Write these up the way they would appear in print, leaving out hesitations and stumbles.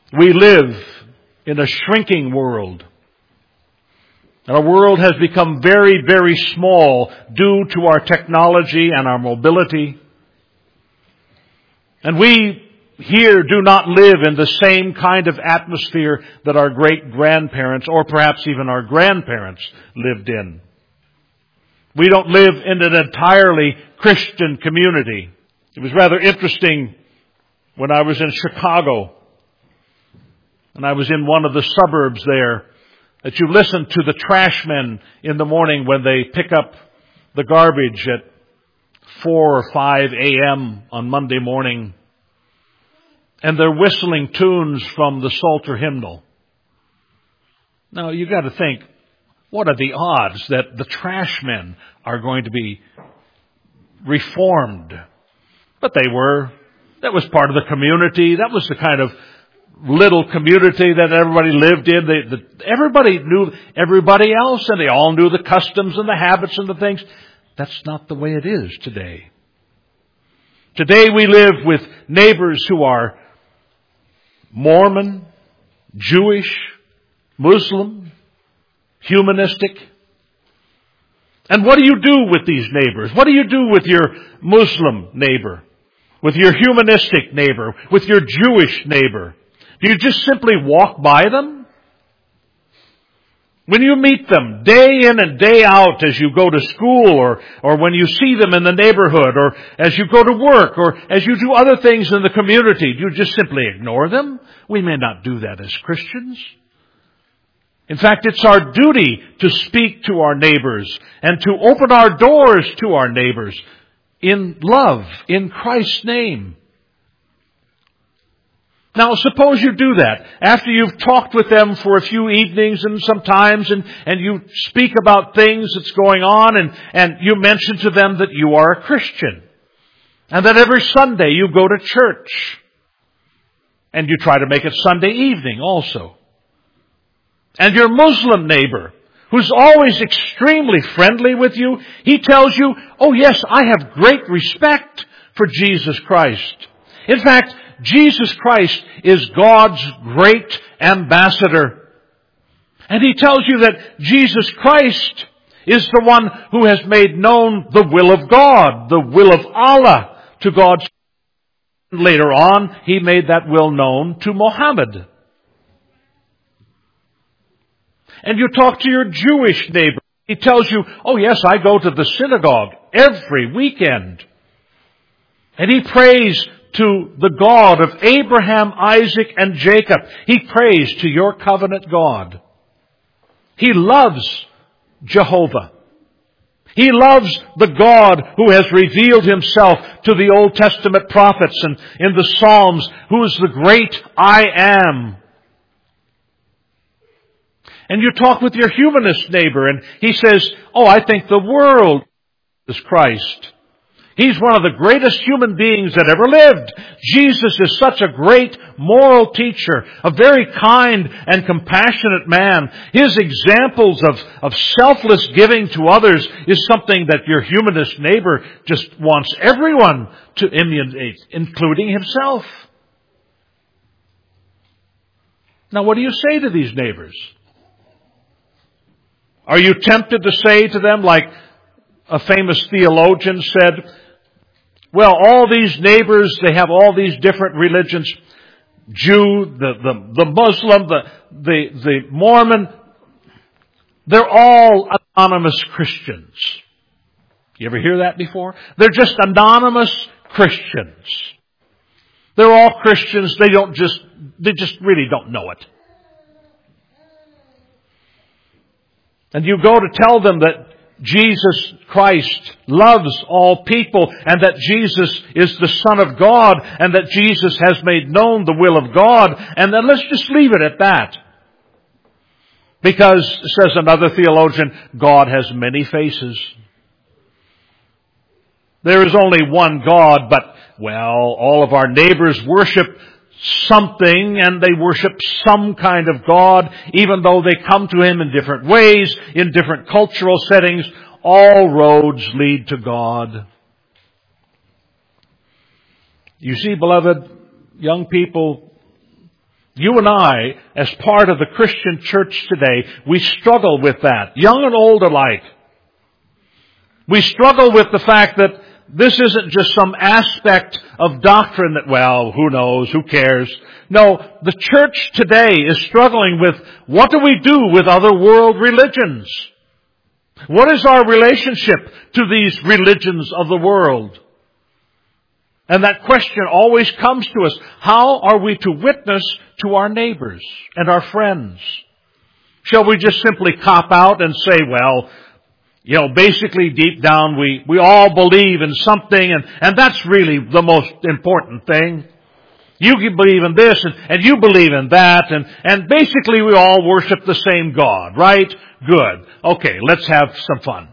We live in a shrinking world. And our world has become very, very small due to our technology and our mobility. And we here do not live in the same kind of atmosphere that our great-grandparents, or perhaps even our grandparents, lived in. We don't live in an entirely Christian community. It was rather interesting when I was in Chicago, and I was in one of the suburbs there, that you listen to the trash men in the morning when they pick up the garbage at 4 or 5 a.m. on Monday morning. And they're whistling tunes from the Psalter hymnal. Now, you got to think, what are the odds that the trash men are going to be reformed? But they were. That was part of the community. That was the kind of little community that everybody lived in. Everybody knew everybody else, and they all knew the customs and the habits and the things. That's not the way it is today. Today we live with neighbors who are Mormon, Jewish, Muslim, humanistic. And what do you do with these neighbors? What do you do with your Muslim neighbor? With your humanistic neighbor? With your Jewish neighbor? Do you just simply walk by them? When you meet them day in and day out as you go to school, or when you see them in the neighborhood, or as you go to work, or as you do other things in the community, do you just simply ignore them? We may not do that as Christians. In fact, it's our duty to speak to our neighbors and to open our doors to our neighbors in love, in Christ's name. Now, suppose you do that after you've talked with them for a few evenings and sometimes, and you speak about things that's going on, and you mention to them that you are a Christian, and that every Sunday you go to church, and you try to make it Sunday evening also. And your Muslim neighbor, who's always extremely friendly with you, he tells you, oh yes, I have great respect for Jesus Christ. In fact, Jesus Christ is God's great ambassador. And he tells you that Jesus Christ is the one who has made known the will of God, the will of Allah to God's. Later on, he made that will known to Muhammad. And you talk to your Jewish neighbor. He tells you, oh yes, I go to the synagogue every weekend. And he prays to the God of Abraham, Isaac, and Jacob. He prays to your covenant God. He loves Jehovah. He loves the God who has revealed himself to the Old Testament prophets and in the Psalms, who is the great I am. And you talk with your humanist neighbor, and he says, oh, I think the world is Christ. He's one of the greatest human beings that ever lived. Jesus is such a great moral teacher, a very kind and compassionate man. His examples of selfless giving to others is something that your humanist neighbor just wants everyone to emulate, including himself. Now, what do you say to these neighbors? Are you tempted to say to them, like a famous theologian said, well, all these neighbors, they have all these different religions. Jew, the Muslim, the Mormon, they're all anonymous Christians. You ever hear that before? They're just anonymous Christians. They're all Christians. They just really don't know it. And you go to tell them that Jesus Christ loves all people, and that Jesus is the Son of God, and that Jesus has made known the will of God, and then let's just leave it at that. Because, says another theologian, God has many faces. There is only one God, but, well, all of our neighbors worship something, and they worship some kind of God, even though they come to Him in different ways, in different cultural settings. All roads lead to God. You see, beloved, young people, You and I, as part of the Christian church today, we struggle with that, young and old alike. We struggle with the fact that this isn't just some aspect of doctrine that, well, who knows, who cares. No, the church today is struggling with, what do we do with other world religions? What is our relationship to these religions of the world? And that question always comes to us. How are we to witness to our neighbors and our friends? Shall we just simply cop out and say, well, basically deep down we all believe in something and that's really the most important thing. You can believe in this and you believe in that and basically we all worship the same God, right? Good. Okay, let's have some fun.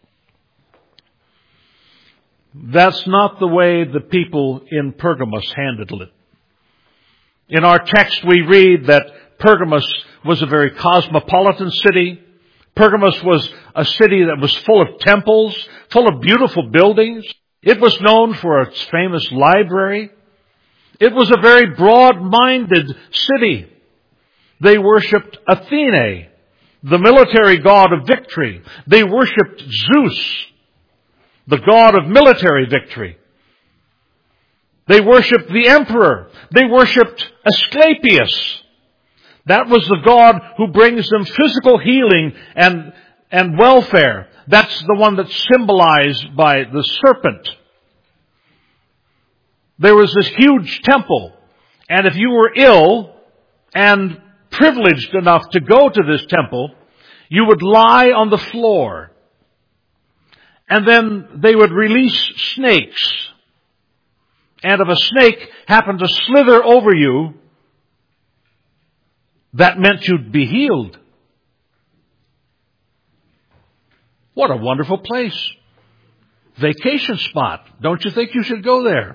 That's not the way the people in Pergamos handled it. In our text we read that Pergamos was a very cosmopolitan city. Pergamos was a city that was full of temples, full of beautiful buildings. It was known for its famous library. It was a very broad-minded city. They worshipped Athene, the military god of victory. They worshipped Zeus, the god of military victory. They worshipped the emperor. They worshipped Asclepius. That was the God who brings them physical healing and welfare. That's the one that's symbolized by the serpent. There was this huge temple, and if you were ill and privileged enough to go to this temple, you would lie on the floor. And then they would release snakes. And if a snake happened to slither over you, that meant you'd be healed. What a wonderful place. Vacation spot. Don't you think you should go there?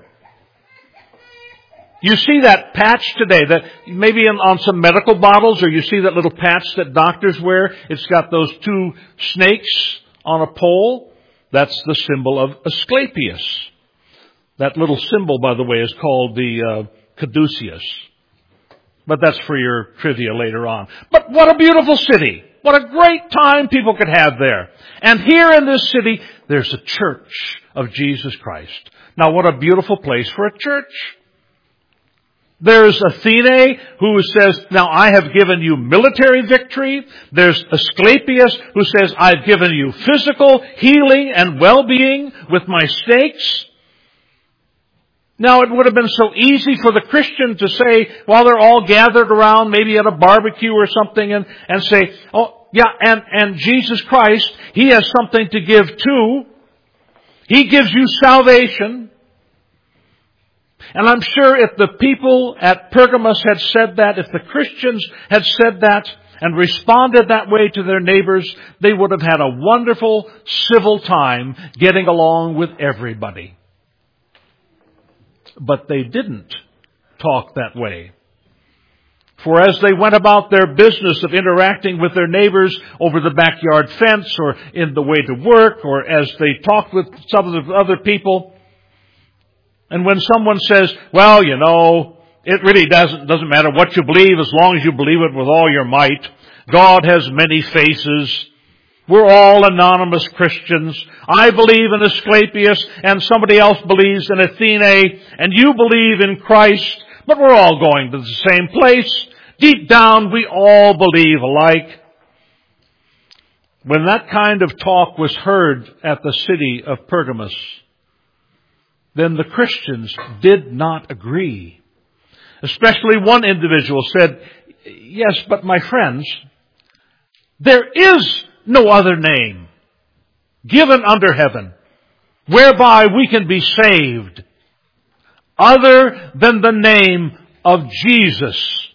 You see that patch today, that maybe on some medical bottles, or you see that little patch that doctors wear. It's got those two snakes on a pole. That's the symbol of Asclepius. That little symbol, by the way, is called the caduceus. But that's for your trivia later on. But what a beautiful city. What a great time people could have there. And here in this city, there's a church of Jesus Christ. Now what a beautiful place for a church. There's Athene who says, now I have given you military victory. There's Asclepius who says, I've given you physical healing and well-being with my snakes. Now it would have been so easy for the Christian to say, while they're all gathered around, maybe at a barbecue or something, and say, oh yeah, and Jesus Christ, He has something to give too. He gives you salvation. And I'm sure if the people at Pergamos had said that, if the Christians had said that and responded that way to their neighbors, they would have had a wonderful civil time getting along with everybody. But they didn't talk that way. For as they went about their business of interacting with their neighbors over the backyard fence or in the way to work, or as they talked with some of the other people, and when someone says, well, it really doesn't matter what you believe as long as you believe it with all your might. God has many faces. We're all anonymous Christians. I believe in Asclepius and somebody else believes in Athene and you believe in Christ, but we're all going to the same place. Deep down, we all believe alike. When that kind of talk was heard at the city of Pergamos, then the Christians did not agree. Especially one individual said, yes, but my friends, there is no other name given under heaven whereby we can be saved other than the name of Jesus.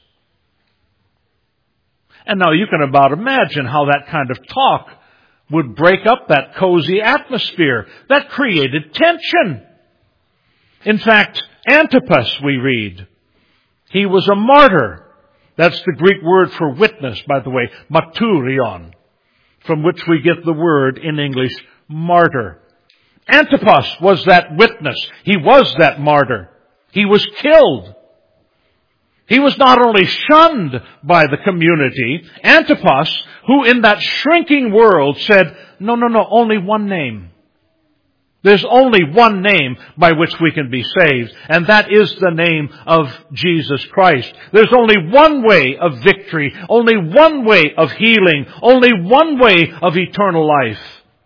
And now you can about imagine how that kind of talk would break up that cozy atmosphere. That created tension. In fact, Antipas, we read, he was a martyr. That's the Greek word for witness, by the way, marturion, from which we get the word in English, martyr. Antipas was that witness. He was that martyr. He was killed. He was not only shunned by the community, Antipas, who in that shrinking world said, no, only one name. There's only one name by which we can be saved, and that is the name of Jesus Christ. There's only one way of victory, only one way of healing, only one way of eternal life.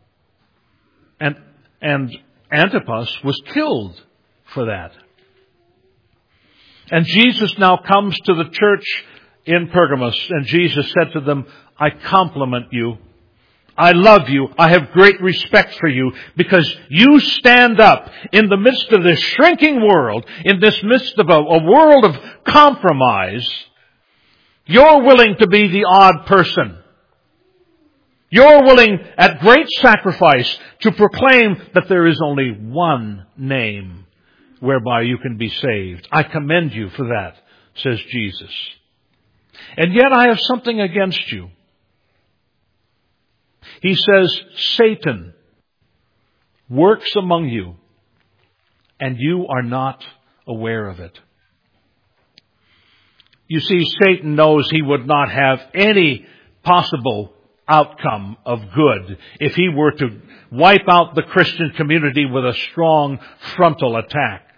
And Antipas was killed for that. And Jesus now comes to the church in Pergamos, and Jesus said to them, I compliment you. I love you. I have great respect for you because you stand up in the midst of this shrinking world, in this midst of a world of compromise. You're willing to be the odd person. You're willing at great sacrifice to proclaim that there is only one name whereby you can be saved. I commend you for that, says Jesus. And yet I have something against you. He says, Satan works among you, and you are not aware of it. You see, Satan knows he would not have any possible outcome of good if he were to wipe out the Christian community with a strong frontal attack.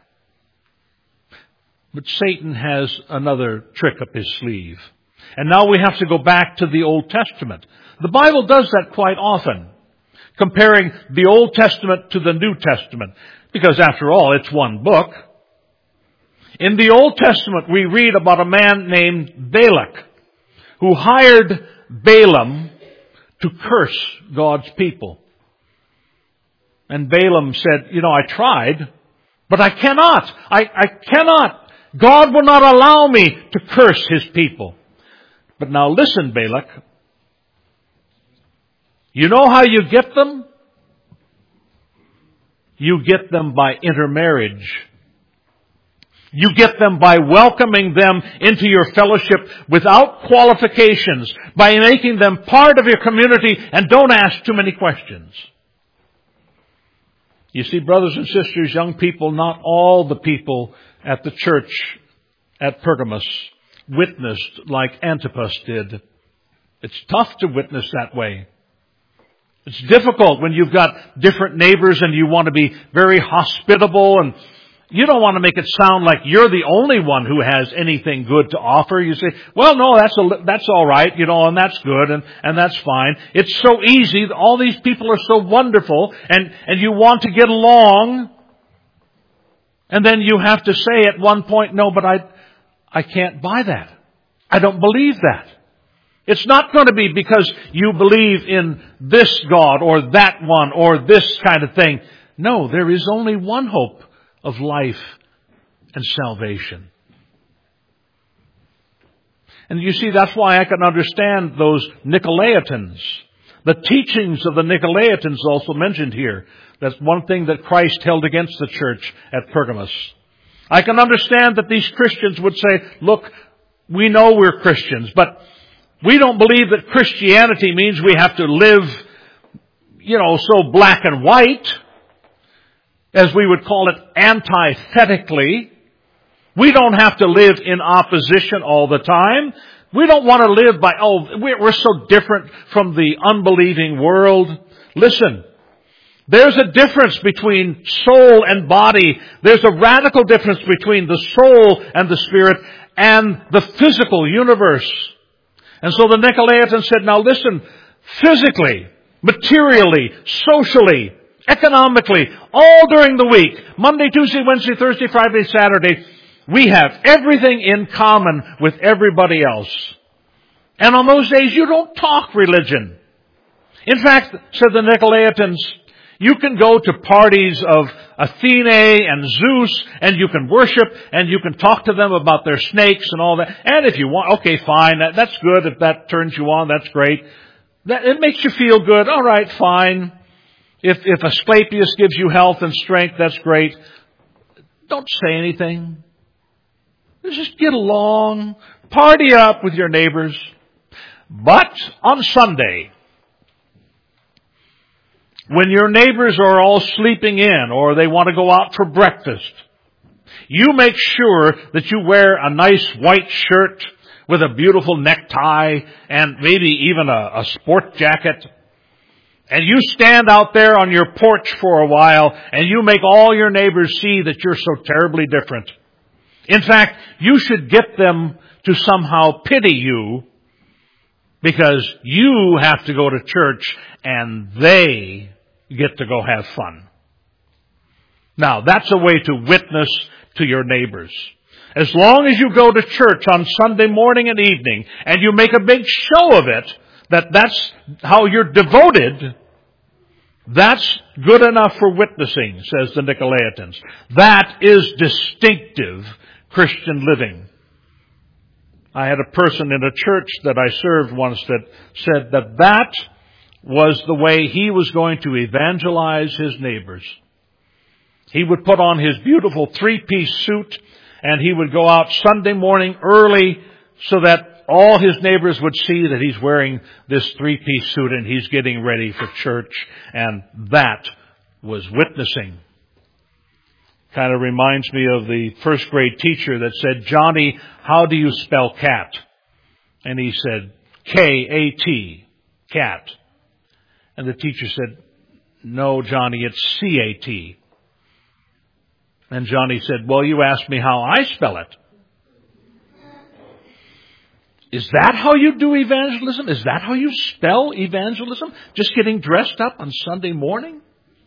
But Satan has another trick up his sleeve. And now we have to go back to the Old Testament. The Bible does that quite often, comparing the Old Testament to the New Testament, because after all, it's one book. In the Old Testament, we read about a man named Balak, who hired Balaam to curse God's people. And Balaam said, I tried, but I cannot. I cannot. God will not allow me to curse His people. But now listen, Balak. You know how you get them? You get them by intermarriage. You get them by welcoming them into your fellowship without qualifications, by making them part of your community, and don't ask too many questions. You see, brothers and sisters, young people, not all the people at the church at Pergamos witnessed like Antipas did. It's tough to witness that way. It's difficult when you've got different neighbors and you want to be very hospitable, and you don't want to make it sound like you're the only one who has anything good to offer. You say, well, no, that's all right, and that's good, and that's fine. It's so easy. All these people are so wonderful, and you want to get along. And then you have to say at one point, no, but I can't buy that. I don't believe that. It's not going to be because you believe in this God or that one or this kind of thing. No, there is only one hope of life and salvation. And you see, that's why I can understand those Nicolaitans. The teachings of the Nicolaitans also mentioned here. That's one thing that Christ held against the church at Pergamos. I can understand that these Christians would say, look, we know we're Christians, but we don't believe that Christianity means we have to live, so black and white, as we would call it, antithetically. We don't have to live in opposition all the time. We don't want to live by, we're so different from the unbelieving world. Listen, there's a difference between soul and body. There's a radical difference between the soul and the spirit and the physical universe. And so the Nicolaitans said, now listen, physically, materially, socially, economically, all during the week, Monday, Tuesday, Wednesday, Thursday, Friday, Saturday, we have everything in common with everybody else. And on those days, you don't talk religion. In fact, said the Nicolaitans, you can go to parties of Athene and Zeus, and you can worship, and you can talk to them about their snakes and all that. And if you want, okay, fine, that's good. If that turns you on, that's great. It makes you feel good. All right, fine. If Asclepius gives you health and strength, that's great. Don't say anything. Just get along. Party up with your neighbors. But on Sunday, when your neighbors are all sleeping in or they want to go out for breakfast, You make sure that you wear a nice white shirt with a beautiful necktie and maybe even a sport jacket. And you stand out there on your porch for a while and you make all your neighbors see that you're so terribly different. In fact, you should get them to somehow pity you because you have to go to church and they get to go have fun. Now, that's a way to witness to your neighbors. As long as you go to church on Sunday morning and evening and you make a big show of it, that's how you're devoted, that's good enough for witnessing, says the Nicolaitans. That is distinctive Christian living. I had a person in a church that I served once that said that was the way he was going to evangelize his neighbors. He would put on his beautiful three-piece suit and he would go out Sunday morning early so that all his neighbors would see that he's wearing this three-piece suit and he's getting ready for church. And that was witnessing. Kind of reminds me of the first grade teacher that said, "Johnny, how do you spell cat?" And he said, K-A-T, cat. And the teacher said, "No, Johnny, it's C-A-T. And Johnny said, "Well, you asked me how I spell it." Is that how you do evangelism? Is that how you spell evangelism? Just getting dressed up on Sunday morning?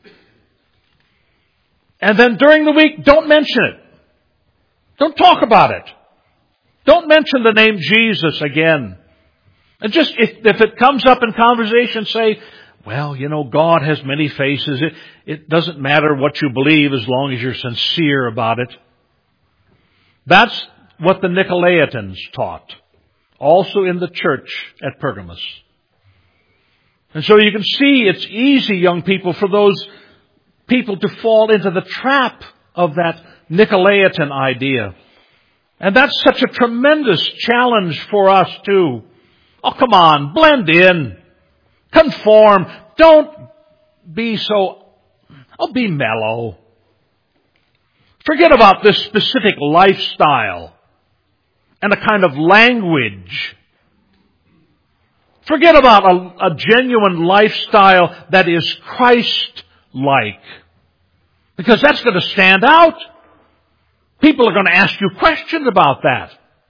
And then during the week, don't mention it. Don't talk about it. Don't mention the name Jesus again. And just, if it comes up in conversation, say, "Well, God has many faces. It doesn't matter what you believe as long as you're sincere about it." That's what the Nicolaitans taught. Also in the church at Pergamos. And so you can see it's easy, young people, for those people to fall into the trap of that Nicolaitan idea. And that's such a tremendous challenge for us too. Oh, come on, blend in. Conform. Don't be be mellow. Forget about this specific lifestyle and a kind of language. Forget about a genuine lifestyle that is Christ-like. Because that's going to stand out. People are going to ask you questions about that.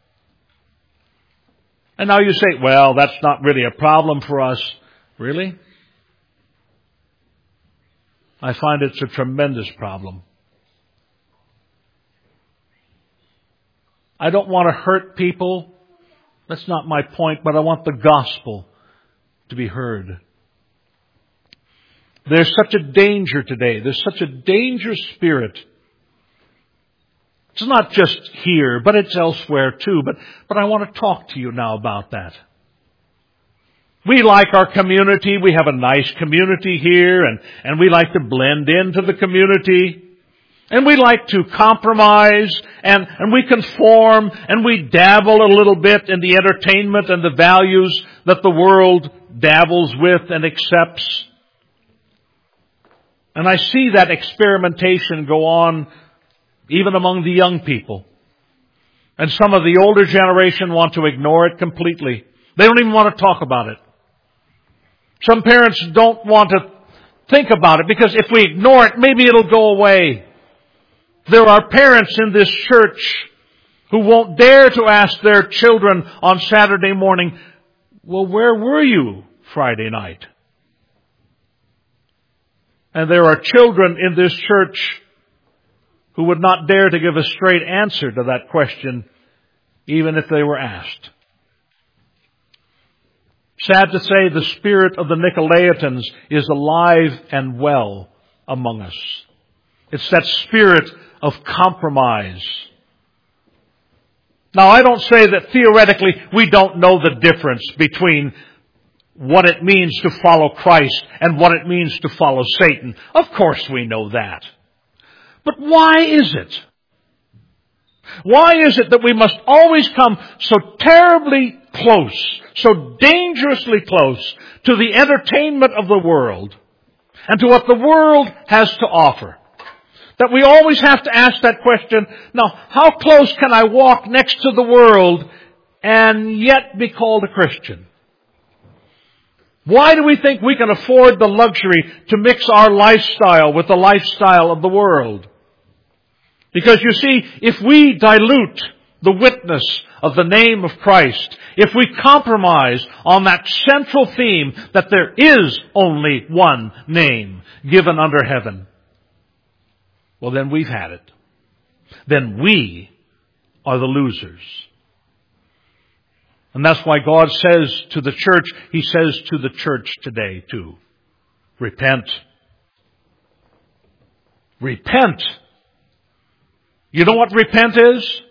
And now you say, "Well, that's not really a problem for us." Really? I find it's a tremendous problem. I don't want to hurt people. That's not my point, but I want the gospel to be heard. There's such a danger today. There's such a dangerous spirit. It's not just here, but it's elsewhere too. But I want to talk to you now about that. We like our community. We have a nice community here, and we like to blend into the community. And we like to compromise, and we conform, and we dabble a little bit in the entertainment and the values that the world dabbles with and accepts. And I see that experimentation go on even among the young people. And some of the older generation want to ignore it completely. They don't even want to talk about it. Some parents don't want to think about it because if we ignore it, maybe it'll go away. There are parents in this church who won't dare to ask their children on Saturday morning, "Well, where were you Friday night?" And there are children in this church who would not dare to give a straight answer to that question, even if they were asked. Sad to say, the spirit of the Nicolaitans is alive and well among us. It's that spirit of compromise. Now, I don't say that theoretically we don't know the difference between what it means to follow Christ and what it means to follow Satan. Of course we know that. But why is it? Why is it that we must always come so terribly close, so dangerously close to the entertainment of the world and to what the world has to offer? That we always have to ask that question, now, how close can I walk next to the world and yet be called a Christian? Why do we think we can afford the luxury to mix our lifestyle with the lifestyle of the world? Because you see, if we dilute the witness of the name of Christ, if we compromise on that central theme that there is only one name given under heaven, well, then we've had it. Then we are the losers. And that's why God says to the church, He says to the church today too, repent. Repent. You know what repent is?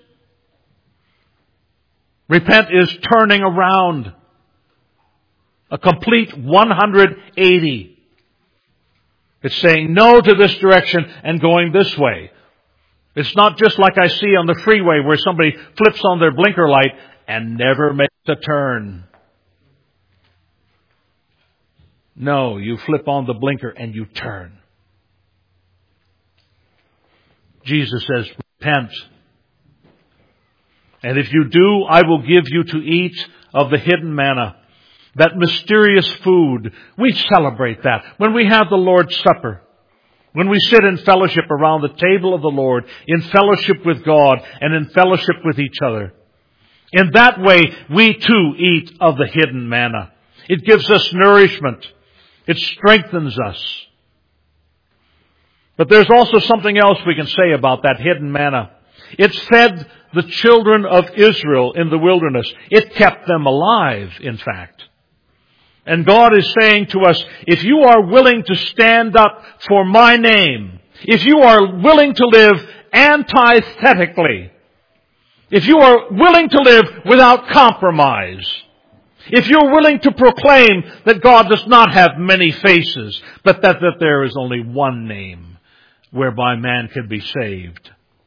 Repent is turning around. A complete 180. It's saying no to this direction and going this way. It's not just like I see on the freeway where somebody flips on their blinker light and never makes a turn. No, you flip on the blinker and you turn. Jesus says, repent. And if you do, I will give you to eat of the hidden manna. That mysterious food. We celebrate that when we have the Lord's Supper. When we sit in fellowship around the table of the Lord, in fellowship with God and in fellowship with each other. In that way, we too eat of the hidden manna. It gives us nourishment. It strengthens us. But there's also something else we can say about that hidden manna. It fed the children of Israel in the wilderness. It kept them alive, in fact. And God is saying to us, if you are willing to stand up for my name, if you are willing to live antithetically, if you are willing to live without compromise, if you're willing to proclaim that God does not have many faces, but that there is only one name whereby man can be saved,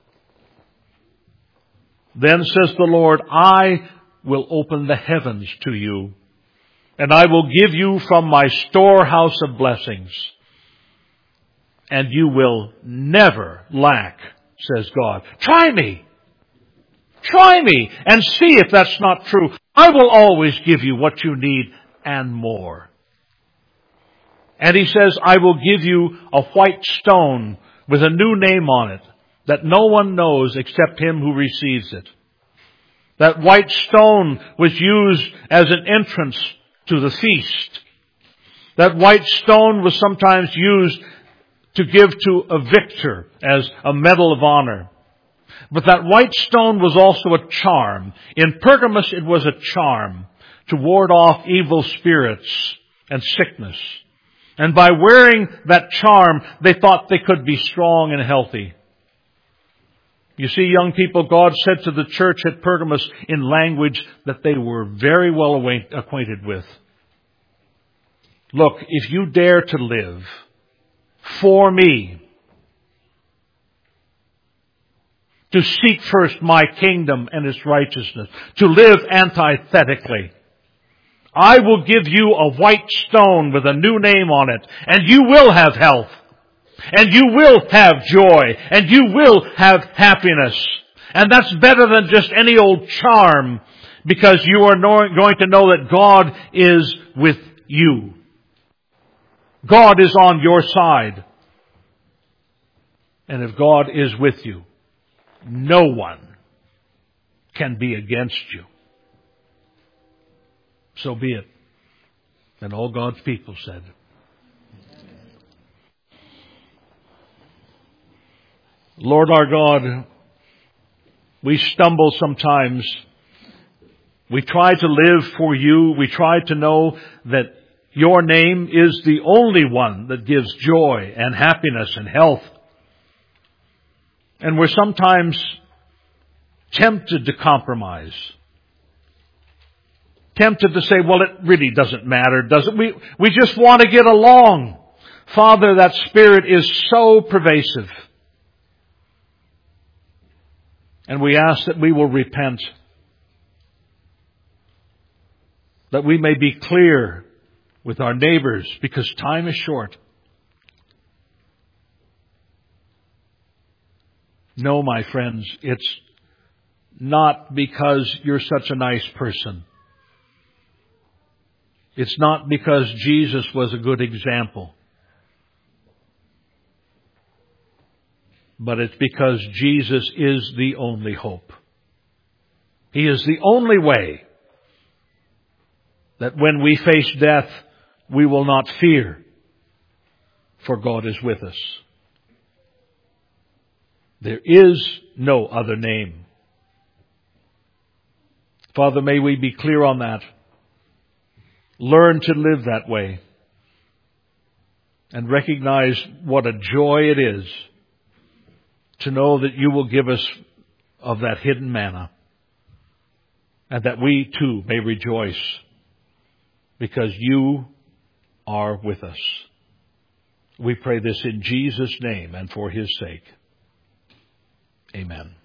then says the Lord, I will open the heavens to you, and I will give you from my storehouse of blessings, and you will never lack, says God. Try me. Try me and see if that's not true. I will always give you what you need and more. And He says, I will give you a white stone with a new name on it that no one knows except him who receives it. That white stone was used as an entrance to the feast. That white stone was sometimes used to give to a victor as a medal of honor. But that white stone was also a charm. In Pergamos it was a charm to ward off evil spirits and sickness. And by wearing that charm, they thought they could be strong and healthy. You see, young people, God said to the church at Pergamos in language that they were very well acquainted with. Look, if you dare to live for me, to seek first my kingdom and its righteousness, to live antithetically, I will give you a white stone with a new name on it, and you will have health. And you will have joy. And you will have happiness. And that's better than just any old charm, because you are going to know that God is with you. God is on your side. And if God is with you, no one can be against you. So be it. And all God's people said, Lord our God, we stumble sometimes. We try to live for you. We try to know that your name is the only one that gives joy and happiness and health. And we're sometimes tempted to compromise. Tempted to say, well, it really doesn't matter, does it? We just want to get along. Father, that spirit is so pervasive. And we ask that we will repent, that we may be clear with our neighbors, because time is short. No, my friends, it's not because you're such a nice person. It's not because Jesus was a good example. But it's because Jesus is the only hope. He is the only way that when we face death, we will not fear, for God is with us. There is no other name. Father, may we be clear on that. Learn to live that way. And recognize what a joy it is to know that you will give us of that hidden manna. And that we too may rejoice because you are with us. We pray this in Jesus' name and for His sake. Amen.